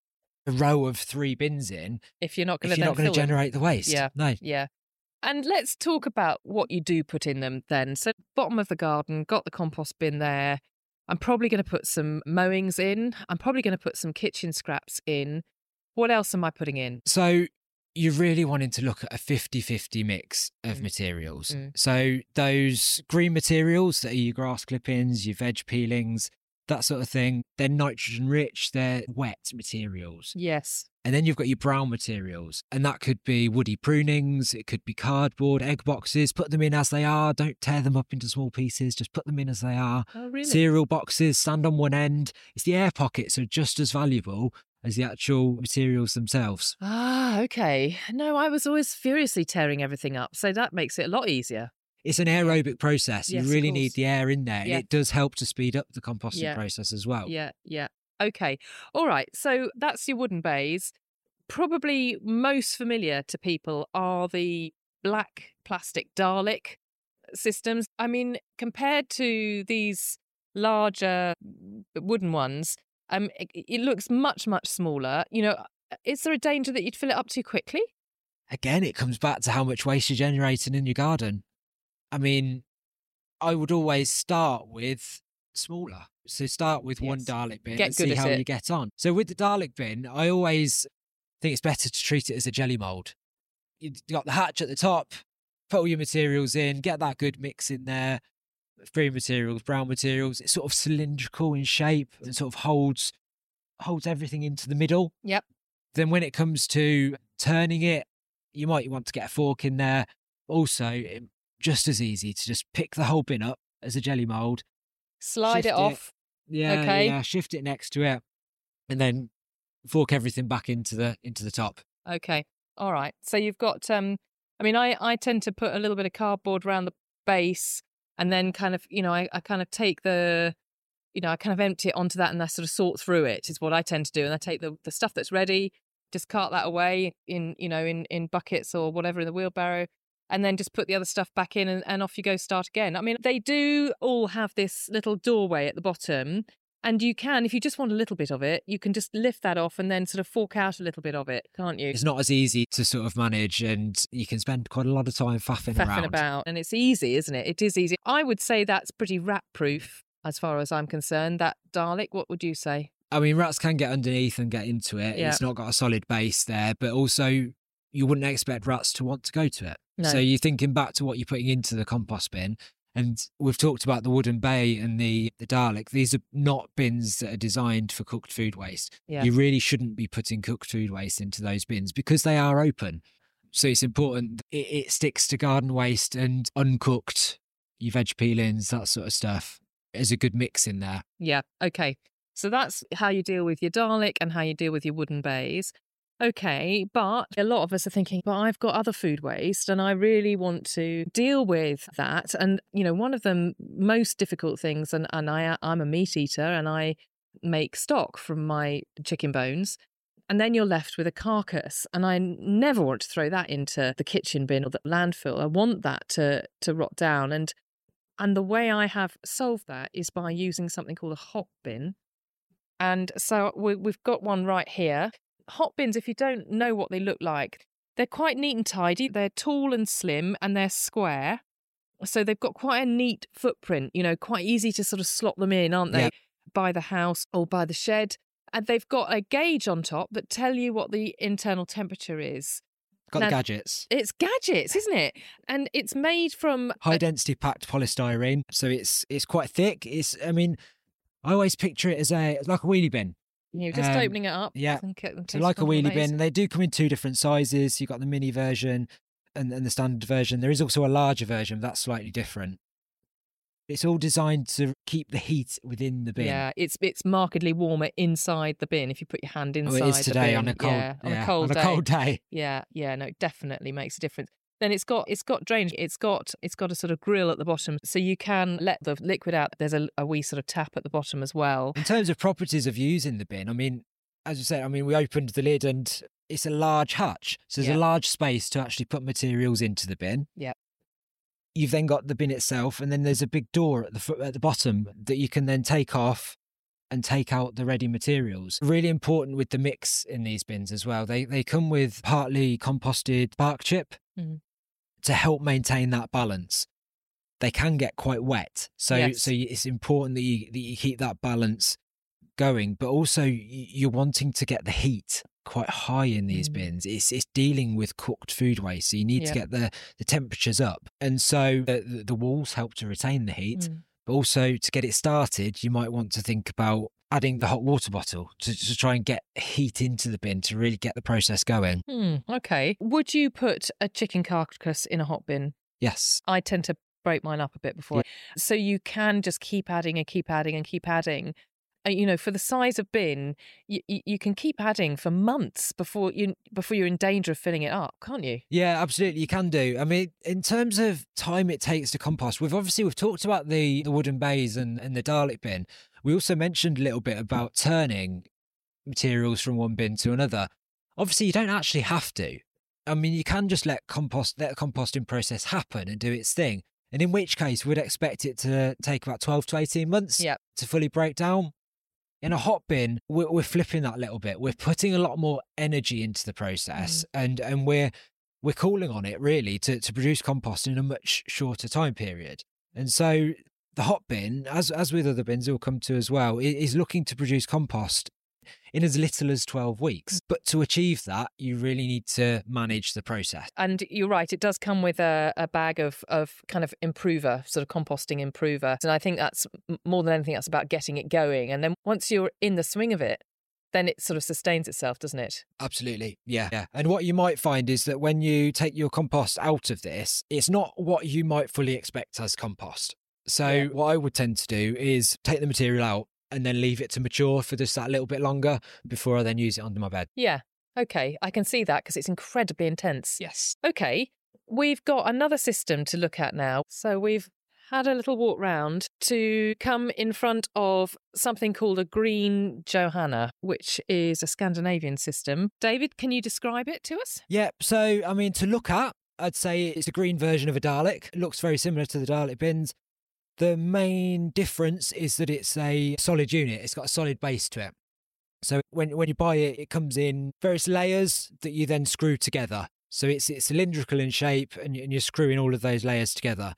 D: a row of 3 bins in
C: if you're not going to
D: generate the waste.
C: Yeah.
D: No.
C: Yeah. And let's talk about what you do put in them then. So bottom of the garden, got the compost bin there. I'm probably going to put some mowings in. I'm probably going to put some kitchen scraps in. What else am I putting in?
D: So you're really wanting to look at a 50-50 mix of materials. So those green materials that are your grass clippings, your veg peelings, that sort of thing, they're nitrogen rich, they're wet materials.
C: Yes.
D: And then you've got your brown materials, and that could be woody prunings, it could be cardboard, egg boxes. Put them in as they are, don't tear them up into small pieces, just put them in as they are.
C: Oh, really?
D: Cereal boxes, stand on one end. It's the air pockets are just as valuable as the actual materials themselves.
C: Ah, okay. No, I was always furiously tearing everything up, so that makes it a lot easier.
D: It's an aerobic process.
C: Yes,
D: you really need the air in there.
C: Yeah.
D: And it does help to speed up the composting process as well.
C: Yeah. Okay. All right. So that's your wooden bays. Probably most familiar to people are the black plastic Dalek systems. I mean, compared to these larger wooden ones, it looks much, much smaller. You know, is there a danger that you'd fill it up too quickly?
D: Again, it comes back to how much waste you're generating in your garden. I mean, I would always start with smaller. So start with one Dalek bin and see how you get on. So with the Dalek bin, I always think it's better to treat it as a jelly mould. You've got the hatch at the top, put all your materials in, get that good mix in there. Green materials, brown materials. It's sort of cylindrical in shape and sort of holds everything into the middle.
C: Yep.
D: Then when it comes to turning it, you might want to get a fork in there. Also, just as easy to just pick the whole bin up as a jelly mould.
C: Slide it off.
D: Yeah,
C: okay.
D: Yeah, shift it next to it and then fork everything back into the top.
C: Okay. All right. So you've got, I mean, I tend to put a little bit of cardboard around the base and then kind of, I kind of take I kind of empty it onto that and I sort of sort through it is what I tend to do. And I take the stuff that's ready, just cart that away in buckets or whatever in the wheelbarrow, and then just put the other stuff back in and off you go, start again. I mean, they do all have this little doorway at the bottom, and you can, if you just want a little bit of it, you can just lift that off and then sort of fork out a little bit of it, can't you?
D: It's not as easy to sort of manage, and you can spend quite a lot of time faffing around.
C: About. And it's easy, isn't it? It is easy. I would say that's pretty rat-proof as far as I'm concerned, that Dalek. What would you say?
D: I mean, rats can get underneath and get into it. Yeah. It's not got a solid base there, but also you wouldn't expect rats to want to go to it. No. So you're thinking back to what you're putting into the compost bin. And we've talked about the wooden bay and the Dalek. These are not bins that are designed for cooked food waste. Yeah. You really shouldn't be putting cooked food waste into those bins because they are open. So it's important it sticks to garden waste and uncooked, your veg peelings, that sort of stuff. There's a good mix in there.
C: Yeah, okay. So that's how you deal with your Dalek and how you deal with your wooden bays. Okay, but a lot of us are thinking, but I've got other food waste and I really want to deal with that. And, one of the most difficult things, and I'm a meat eater and I make stock from my chicken bones, and then you're left with a carcass. And I never want to throw that into the kitchen bin or the landfill. I want that to rot down. And the way I have solved that is by using something called a hot bin. And so we've got one right here. Hot bins, if you don't know what they look like, they're quite neat and tidy. They're tall and slim and they're square. So they've got quite a neat footprint, quite easy to sort of slot them in, aren't they? Yep. By the house or by the shed. And they've got a gauge on top that tell you what the internal temperature is.
D: Got the gadgets.
C: It's gadgets, isn't it? And it's made from
D: high density packed polystyrene. So it's quite thick. I always picture it as like a wheelie bin.
C: You're just opening it up.
D: Yeah. So like a wheelie bin. They do come in 2 different sizes. You've got the mini version and the standard version. There is also a larger version, but that's slightly different. It's all designed to keep the heat within the bin.
C: Yeah, it's markedly warmer inside the bin if you put your hand inside the bin.
D: It is today on a cold,
C: on a cold day. Yeah, no, it definitely makes a difference. then it's got drainage. It's got a sort of grill at the bottom, so you can let the liquid out. There's a wee sort of tap at the bottom as well.
D: In terms of properties of using the bin, I mean, as you said, I mean, we opened the lid and it's a large hutch, so there's a large space to actually put materials into the bin.
C: Yeah.
D: You've then got the bin itself, and then there's a big door at the bottom that you can then take off and take out the ready materials. Really important with the mix in these bins as well. They come with partly composted bark chip to help maintain that balance. They can get quite wet, so it's important that you keep that balance going. But also, you're wanting to get the heat quite high in these bins. It's dealing with cooked food waste, so you need to get the temperatures up, and so the walls help to retain the heat. But also, to get it started, you might want to think about adding the hot water bottle to try and get heat into the bin to really get the process going.
C: Okay. Would you put a chicken carcass in a hot bin?
D: Yes.
C: I tend to break mine up a bit before. So you can just keep adding and keep adding and keep adding. You know, for the size of bin, you can keep adding for months before you're in danger of filling it up, can't you?
D: Yeah, absolutely, you can do. I mean, in terms of time it takes to compost, we've talked about the wooden bays and the Dalek bin. We also mentioned a little bit about turning materials from one bin to another. Obviously, you don't actually have to. I mean, you can just let the composting process happen and do its thing. And in which case, we'd expect it to take about 12 to 18 months to fully break down. In a hot bin, we're flipping that a little bit. We're putting a lot more energy into the process, and we're calling on it really to produce compost in a much shorter time period. And so the hot bin, as with other bins we'll come to as well, is looking to produce compost in as little as 12 weeks. But to achieve that, you really need to manage the process.
C: And you're right, it does come with a bag of kind of improver, sort of composting improver. And I think that's more than anything, that's about getting it going. And then once you're in the swing of it, then it sort of sustains itself, doesn't it?
D: Absolutely, yeah. And what you might find is that when you take your compost out of this, it's not what you might fully expect as compost. So what I would tend to do is take the material out and then leave it to mature for just that little bit longer before I then use it under my bed.
C: Yeah, okay, I can see that because it's incredibly intense.
D: Yes.
C: Okay, we've got another system to look at now. So we've had a little walk round to come in front of something called a Green Johanna, which is a Scandinavian system. David, can you describe it to us?
D: Yeah, so, I mean, to look at, I'd say it's a green version of a Dalek. It looks very similar to the Dalek bins. The main difference is that it's a solid unit. It's got a solid base to it. So when you buy it, it comes in various layers that you then screw together. So it's cylindrical in shape, and you're screwing all of those layers together.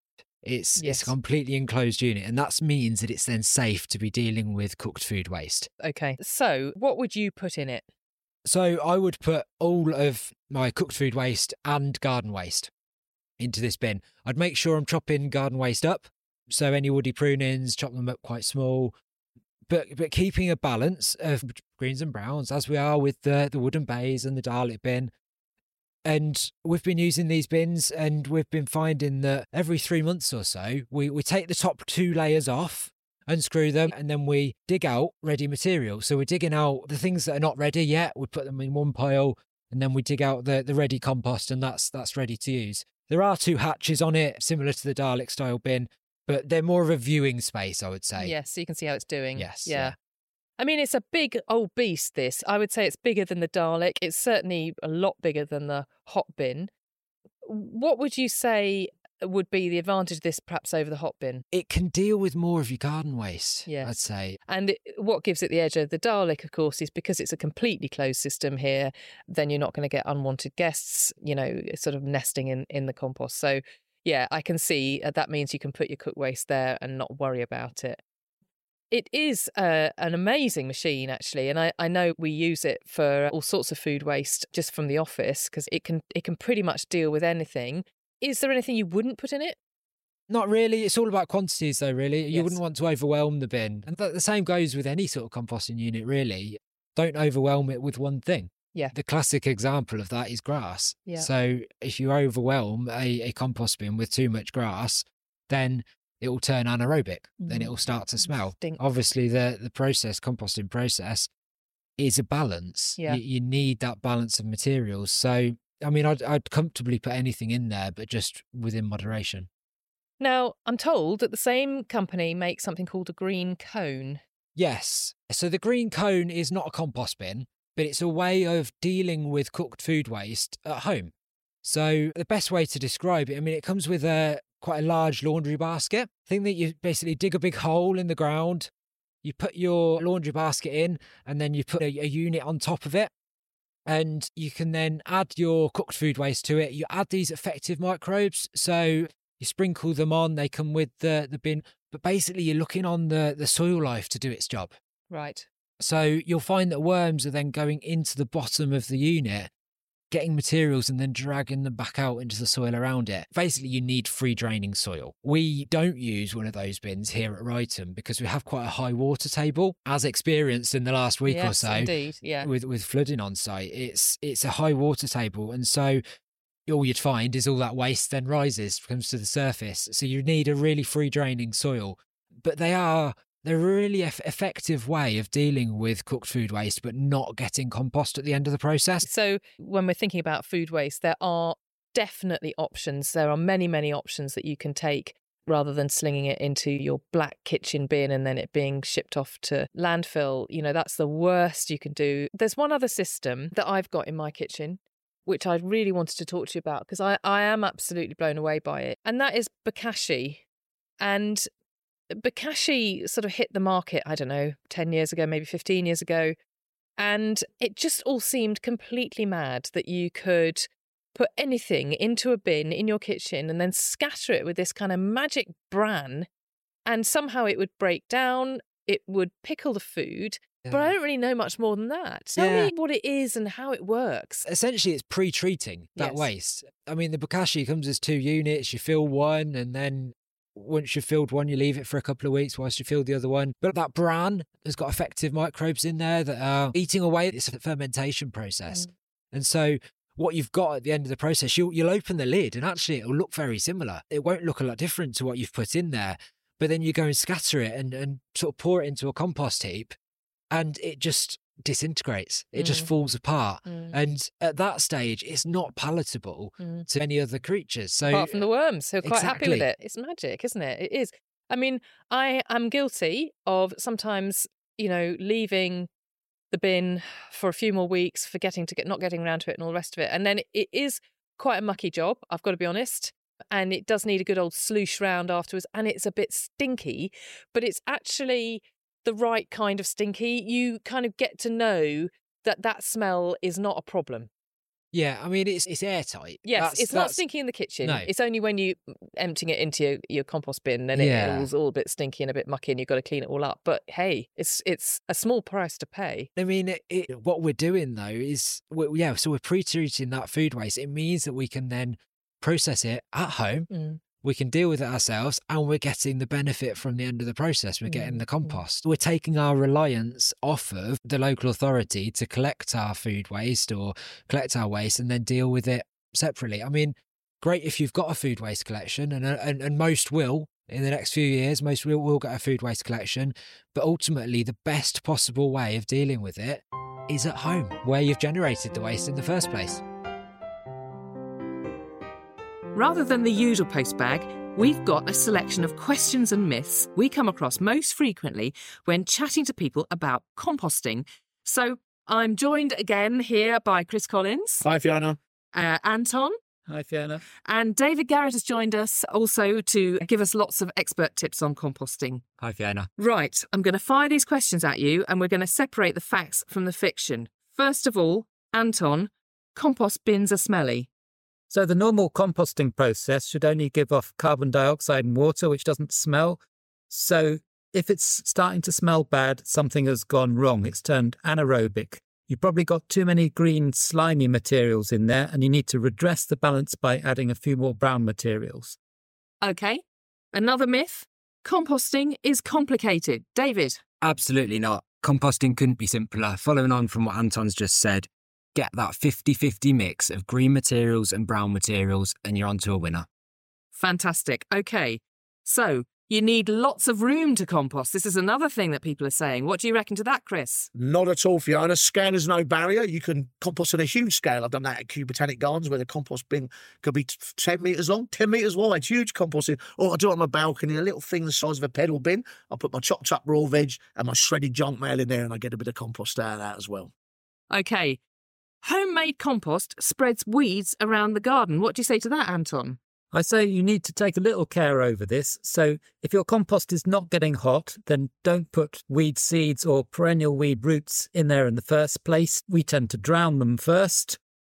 D: It's a completely enclosed unit, and that means that it's then safe to be dealing with cooked food waste.
C: Okay, so what would you put in it?
D: So I would put all of my cooked food waste and garden waste into this bin. I'd make sure I'm chopping garden waste up. So any woody prunings, chop them up quite small, but keeping a balance of greens and browns, as we are with the wooden bays and the Dalek bin. And we've been using these bins, and we've been finding that every 3 months or so, we take the top 2 layers off, unscrew them, and then we dig out ready material. So we're digging out the things that are not ready yet. We put them in one pile, and then we dig out the ready compost, and that's ready to use. There are 2 hatches on it, similar to the Dalek style bin, but they're more of a viewing space, I would say.
C: Yes, so you can see how it's doing.
D: Yes.
C: Yeah. I mean, it's a big old beast, this. I would say it's bigger than the Dalek. It's certainly a lot bigger than the hot bin. What would you say would be the advantage of this perhaps over the hot bin?
D: It can deal with more of your garden waste,
C: yes.
D: I'd say.
C: And what gives it the edge of the Dalek, of course, is because it's a completely closed system here, then you're not going to get unwanted guests, sort of nesting in the compost. So, yeah, I can see that means you can put your cooked waste there and not worry about it. It is an amazing machine, actually, and I know we use it for all sorts of food waste just from the office because it can pretty much deal with anything. Is there anything you wouldn't put in it?
D: Not really. It's all about quantities, though, really. You
C: Yes.
D: wouldn't want to overwhelm the bin. And the same goes with any sort of composting unit, really. Don't overwhelm it with one thing.
C: Yeah.
D: The classic example of that is grass.
C: Yeah.
D: So if you overwhelm a compost bin with too much grass, then it will turn anaerobic. Then it will start to smell.
C: Stink.
D: Obviously, the composting process is a balance.
C: Yeah.
D: You need that balance of materials. So I mean, I'd comfortably put anything in there, but just within moderation.
C: Now, I'm told that the same company makes something called a green cone.
D: Yes. So the green cone is not a compost bin, but it's a way of dealing with cooked food waste at home. So the best way to describe it, I mean, it comes with quite a large laundry basket. Thing that you basically dig a big hole in the ground, you put your laundry basket in, and then you put a unit on top of it. And you can then add your cooked food waste to it. You add these effective microbes. So you sprinkle them on, they come with the bin. But basically, you're looking on the soil life to do its job.
C: Right.
D: So you'll find that worms are then going into the bottom of the unit, getting materials and then dragging them back out into the soil around it. Basically, you need free draining soil. We don't use one of those bins here at Ryton because we have quite a high water table, as experienced in the last week or so.
C: Indeed, yeah.
D: With flooding on site, it's a high water table, and so all you'd find is all that waste then rises, comes to the surface. So you need a really free draining soil. But they're a really effective way of dealing with cooked food waste, but not getting compost at the end of the process.
C: So when we're thinking about food waste, there are definitely options. There are many, many options that you can take rather than slinging it into your black kitchen bin and then it being shipped off to landfill. You know, that's the worst you can do. There's one other system that I've got in my kitchen, which I really wanted to talk to you about because I am absolutely blown away by it. And that is Bokashi. And Bokashi sort of hit the market, I don't know, 10 years ago, maybe 15 years ago. And it just all seemed completely mad that you could put anything into a bin in your kitchen and then scatter it with this kind of magic bran. And somehow it would break down, it would pickle the food. Yeah. But I don't really know much more than that. Tell me what it is and how it works.
D: Essentially, it's pre-treating that waste. I mean, the Bokashi comes as 2 units. You fill one, and then once you've filled one, you leave it for a couple of weeks whilst you fill the other one. But that bran has got effective microbes in there that are eating away. It's a fermentation process. And so what you've got at the end of the process, you'll open the lid and actually it'll look very similar. It won't look a lot different to what you've put in there. But then you go and scatter it and sort of pour it into a compost heap and it just disintegrates. It just falls apart. And at that stage, it's not palatable to any other creatures. So,
C: apart from the worms, who are quite happy with it. It's magic, isn't it? It is. I mean, I am guilty of sometimes, you know, leaving the bin for a few more weeks, forgetting to not getting around to it and all the rest of it. And then it is quite a mucky job, I've got to be honest. And it does need a good old sloosh round afterwards. And it's a bit stinky, but it's actually the right kind of stinky. You kind of get to know that smell is not a problem.
D: Yeah, I mean, it's airtight.
C: Yes, it's not stinky in the kitchen. No. It's only when you emptying it into your compost bin and it's all a bit stinky and a bit mucky and you've got to clean it all up. But hey, it's a small price to pay.
D: I mean, what we're doing though is, so we're pre-treating that food waste. It means that we can then process it at home. We can deal with it ourselves and we're getting the benefit from the end of the process. We're getting the compost. We're taking our reliance off of the local authority to collect our food waste or collect our waste and then deal with it separately. I mean, great if you've got a food waste collection and most will in the next few years, most will get a food waste collection. But ultimately, the best possible way of dealing with it is at home where you've generated the waste in the first place.
A: Rather than the usual post bag, we've got a selection of questions and myths we come across most frequently when chatting to people about composting. So I'm joined again here by Chris Collins.
B: Hi, Fiona.
A: Anton.
E: Hi, Fiona.
A: And David Garrett has joined us also to give us lots of expert tips on composting.
D: Hi, Fiona.
A: Right, I'm going to fire these questions at you and we're going to separate the facts from the fiction. First of all, Anton, compost bins are smelly.
E: So the normal composting process should only give off carbon dioxide and water, which doesn't smell. So if it's starting to smell bad, something has gone wrong. It's turned anaerobic. You've probably got too many green, slimy materials in there, and you need to redress the balance by adding a few more brown materials.
A: OK. Another myth. Composting is complicated. David?
D: Absolutely not. Composting couldn't be simpler. Following on from what Anton's just said, get that 50-50 mix of green materials and brown materials and you're onto a winner.
A: Fantastic. OK. So
C: you need lots of room to compost. This is another thing that people are saying. What do you reckon to that, Chris?
B: Not at all, Fiona. Scale is no barrier. You can compost on a huge scale. I've done that at Kew Botanic Gardens, where the compost bin could be 10 metres long, 10 metres wide, huge composting. Or I do it on my balcony, a little thing the size of a pedal bin. I put my chopped up raw veg and my shredded junk mail in there, and I get a bit of compost out of that as well.
C: OK. Homemade compost spreads weeds around the garden. What do you say to that, Anton?
E: I say you need to take a little care over this. So if your compost is not getting hot, then don't put weed seeds or perennial weed roots in there in the first place. We tend to drown them first.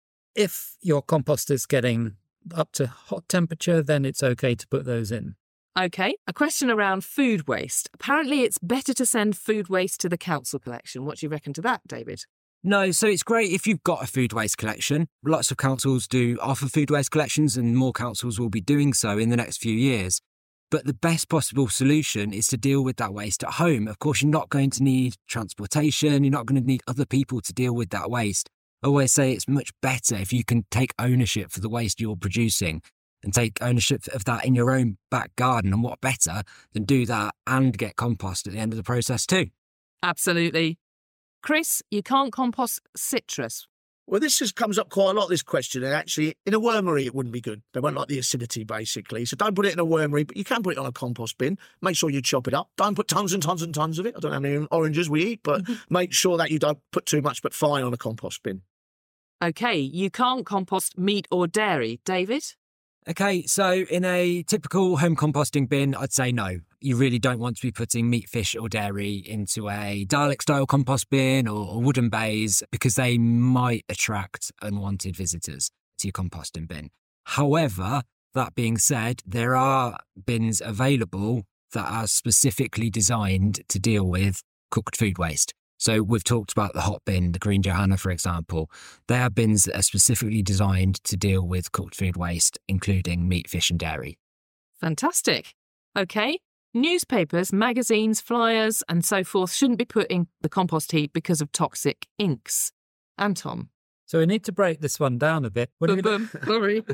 E: If your compost is getting up to hot temperature, then it's okay to put those in.
C: OK, a question around food waste. Apparently it's better to send food waste to the council collection. What do you reckon to that, David?
D: No, so it's great if you've got a food waste collection. Lots of councils do offer food waste collections, and more councils will be doing so in the next few years. But the best possible solution is to deal with that waste at home. Of course, you're not going to need transportation. You're not going to need other people to deal with that waste. I always say it's much better if you can take ownership for the waste you're producing and take ownership of that in your own back garden. And what better than do that and get compost at the end of the process too?
C: Absolutely. Chris, you can't compost citrus.
B: Well, comes up quite a lot, this question. And actually, in a wormery, it wouldn't be good. They won't like the acidity, basically. So don't put it in a wormery, but you can put it on a compost bin. Make sure you chop it up. Don't put tons and tons and tons of it. I don't know how many oranges we eat, but make sure that you don't put too much, but fine on a compost bin.
C: OK, you can't compost meat or dairy. David?
D: OK, so in a typical home composting bin, I'd say no. You really don't want to be putting meat, fish or dairy into a Dalek-style compost bin or wooden bays, because they might attract unwanted visitors to your composting bin. However, that being said, there are bins available that are specifically designed to deal with cooked food waste. So we've talked about the hot bin, the Green Johanna, for example. They are bins that are specifically designed to deal with cooked food waste, including meat, fish and dairy.
C: Fantastic. OK. Newspapers, magazines, flyers and so forth shouldn't be put in the compost heap because of toxic inks. Anton?
E: So we need to break this one down a bit.
C: Sorry.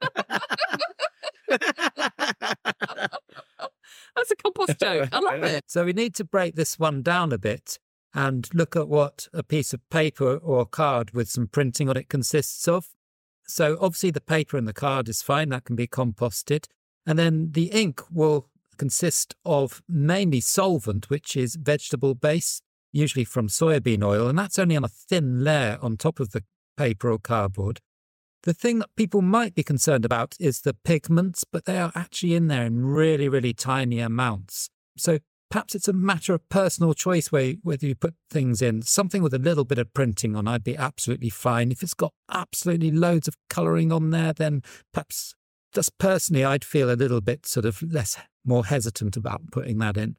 C: That's a compost joke. I love it.
E: So we need to break this one down a bit and look at what a piece of paper or card with some printing on it consists of. So obviously the paper and the card is fine. That can be composted. And then the ink will consist of mainly solvent, which is vegetable based, usually from soybean oil, and that's only on a thin layer on top of the paper or cardboard. The thing that people might be concerned about is the pigments, but they are actually in there in really, really tiny amounts. So perhaps it's a matter of personal choice whether you put things in. Something with a little bit of printing on, I'd be absolutely fine. If it's got absolutely loads of colouring on there, then perhaps just personally, I'd feel a little bit more hesitant about putting that in.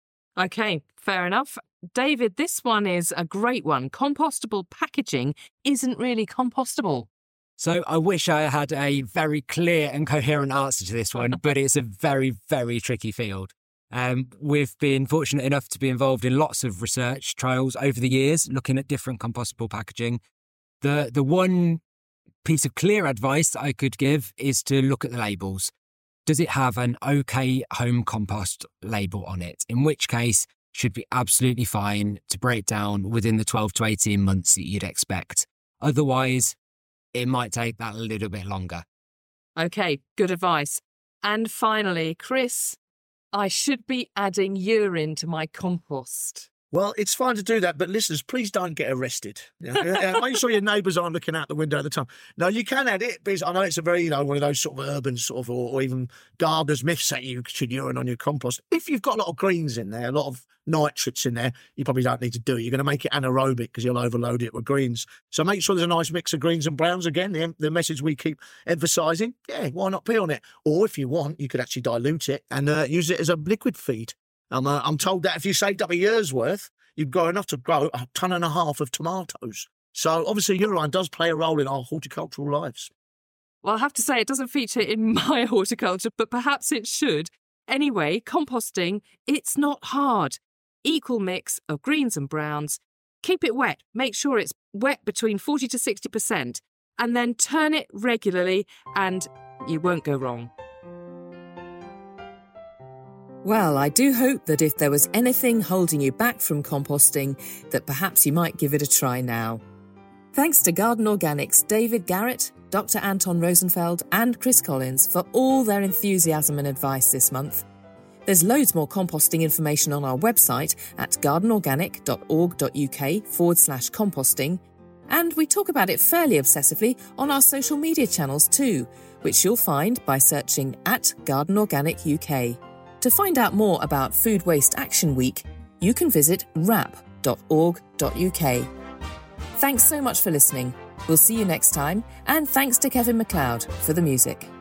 C: OK, fair enough. David, this one is a great one. Compostable packaging isn't really compostable.
D: So I wish I had a very clear and coherent answer to this one, but it's a very, very tricky field. We've been fortunate enough to be involved in lots of research trials over the years, looking at different compostable packaging. The one piece of clear advice I could give is to look at the labels. Does it have an OK home compost label on it? In which case, should be absolutely fine to break down within the 12 to 18 months that you'd expect. Otherwise, it might take that a little bit longer.
C: OK, good advice. And finally, Chris, I should be adding urine to my compost.
B: Well, it's fine to do that, but listeners, please don't get arrested. Make sure your neighbours aren't looking out the window at the time. No, you can add it, because I know it's a very, one of those sort of urban or even gardeners myths that you should urine on your compost. If you've got a lot of greens in there, a lot of nitrates in there, you probably don't need to do it. You're going to make it anaerobic because you'll overload it with greens. So make sure there's a nice mix of greens and browns. Again, the message we keep emphasising. Yeah, why not pee on it? Or if you want, you could actually dilute it and use it as a liquid feed. I'm told that if you saved up a year's worth, you've got enough to grow 1.5 tons of tomatoes. So obviously urine does play a role in our horticultural lives.
C: Well, I have to say it doesn't feature in my horticulture, but perhaps it should. Anyway, composting, it's not hard. Equal mix of greens and browns. Keep it wet. Make sure it's wet between 40 to 60%, and then turn it regularly and you won't go wrong.
A: Well, I do hope that if there was anything holding you back from composting, that perhaps you might give it a try now. Thanks to Garden Organic's David Garrett, Dr. Anton Rosenfeld and Chris Collins for all their enthusiasm and advice this month. There's loads more composting information on our website at gardenorganic.org.uk/composting, and we talk about it fairly obsessively on our social media channels too, which you'll find by searching at Garden Organic UK. To find out more about Food Waste Action Week, you can visit wrap.org.uk. Thanks so much for listening. We'll see you next time, and thanks to Kevin MacLeod for the music.